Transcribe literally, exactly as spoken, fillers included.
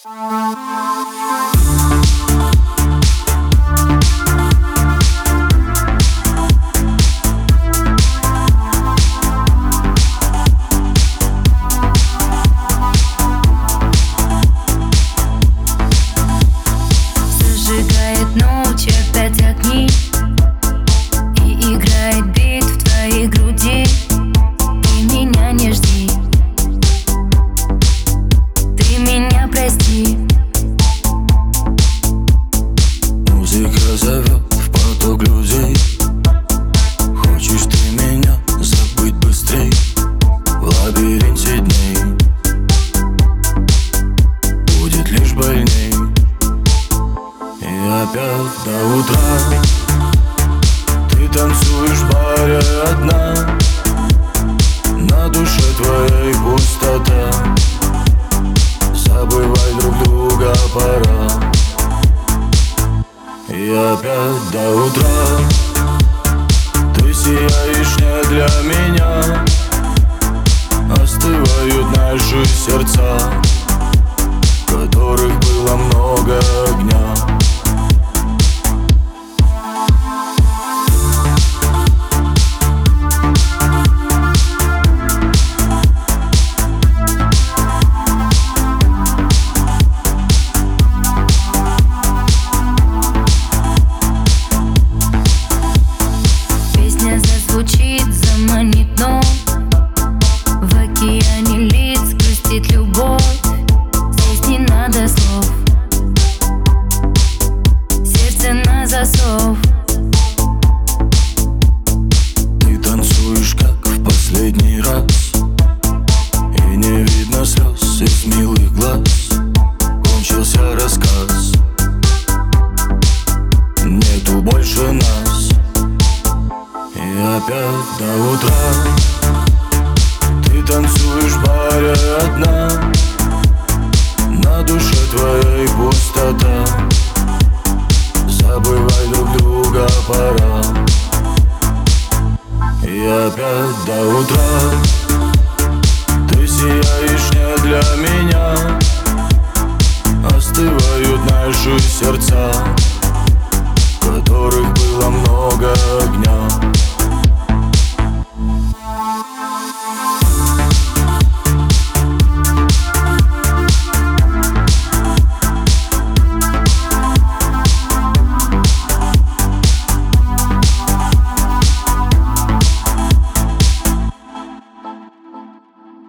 Зажигает ночь опять огни, и играет бит в твоей груди. Ты меня не жди, ты меня прости. Музыка зовет в поток людей. Хочешь ты меня забыть быстрей в лабиринте дней? Будет лишь больней. И опять до утра ты танцуешь в баре одна. На душе твоей пустота. Забывай друг друга пора. И опять до утра ты сияешь не для меня. Остывают наши сердца, в которых было много огня. Звучит, заманит дном. В океане лиц грустит любовь. Здесь не надо слов, сердце на засов. Ты танцуешь, как в последний раз, и не видно слез из милых глаз. Кончился рассказ, нету больше нас. И опять до утра ты танцуешь в баре одна. На душе твоей пустота. Забывай друг друга пора. И опять до утра ты сияешь не для меня. Остывают наши сердца,